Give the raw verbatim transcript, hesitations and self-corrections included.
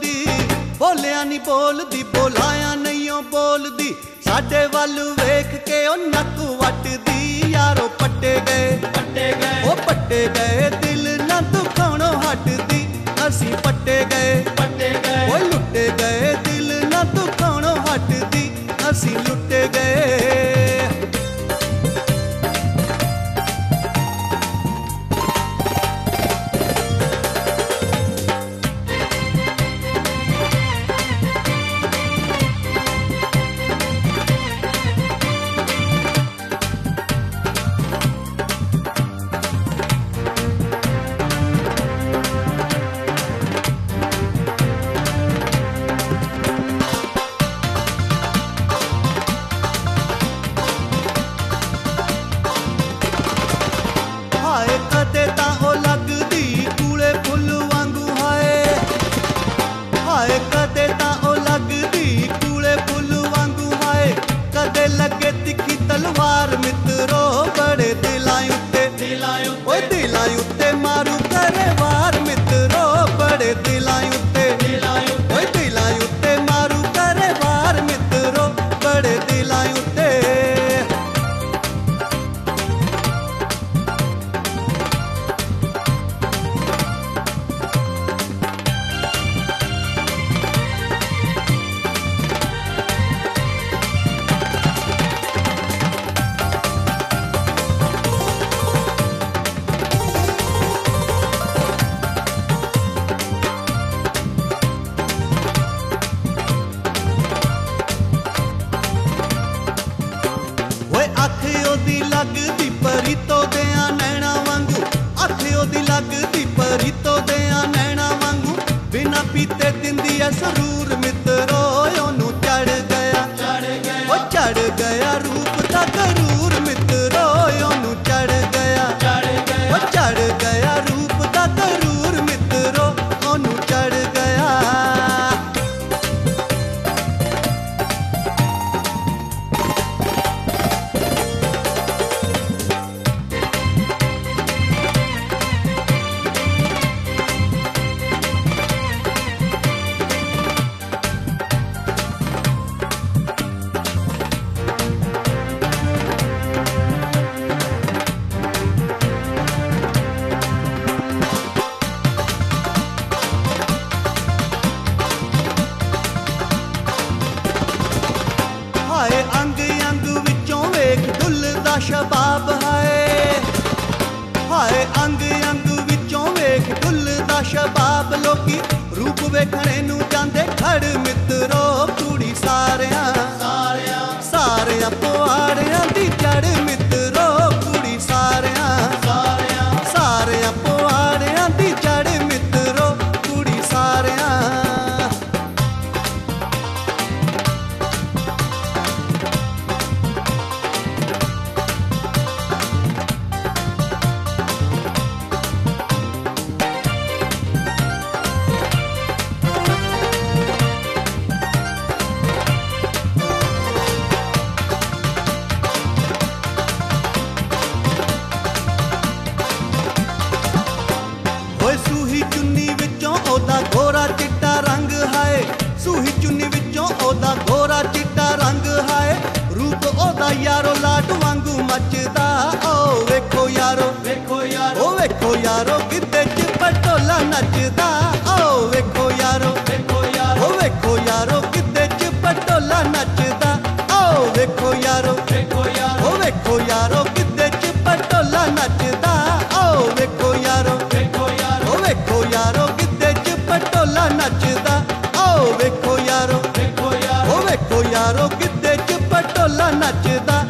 बोलदी, बोलिया नी बोलदी, बोलाया नहीं ओ बोलदी। साडे वालू वेख के ओ नक वटदी, यारो पट्टे गए पट्टे गए ओ पट्टे गए, दिल ना दुखाणों हटदी। असी पट्टे गए पट्टे गए ओ लुटे गए, दिल ना दुखाणों हटदी। असी लुटे गए। हाय कदे तां ओ लगदी कूले फुल वांगू, हाय हाय कदे तां ओ लगदी कूले फुल वांगू। हाय कदे लगे तिखी तलवार मित्रो, बड़े दिलां उत्ते ओ दिलां उत्ते मारू करे वार मित्रो, बड़े दिलां उत्ते ओ दिलां उत्ते मारू करे वार मित्रो, बड़े दिलां उत्ते। अख ओदी लगदी परीतो देआ नैना वांगू, अख ओदी लगदी परीतो देआ नैना वांगू। बिना पीते दिंदी ऐ सरूर मित्रो, ओनू चढ़ गया ओ चढ़ गया रूप दा गरूर मित्रो, ओनू चढ़ गया ओ चढ़ गया रूप दा गरूर मित्रो, ओनू चढ़ गया। हाय अंग अंग विचों वेख डुलदा शबाब, हाय हाय अंग अंग विचों वेख डुलदा शबाब। लोकी रूप वेखणे नू जांदे खड़ मित्रो, कुड़ी सारियां सारियां पुआड़ियां दी जड़ मित्रो, कुड़ी सारियां सारियां पुआड़ियां दी जड़ मित्रो, कुड़ी सारियां। सूही चुन्नी विचों ओदा गोरा चिट्टा रंग, हाय सूही चुन्नी विचों ओदा गोरा चिट्टा रंग। हाय रूप ओदा यारो लाड वांगू मचदा, ओ वेखो यारो ओ वेखो यारो गिद्धे च पटोला नचदा, ओ वेखो यारो ओ वेखो यारो गिद्धे च पटोला नचदा, ओ वेखो यारो ओ वेखो यारो गिद्धे च पटोला नचदा, ओ वेखो यारो ओ वेखो यारो गिद्धे च पटोला नचदा, ओ वेखो यारो ओ वेखो यारो गिद्धे च पटोला नचदा।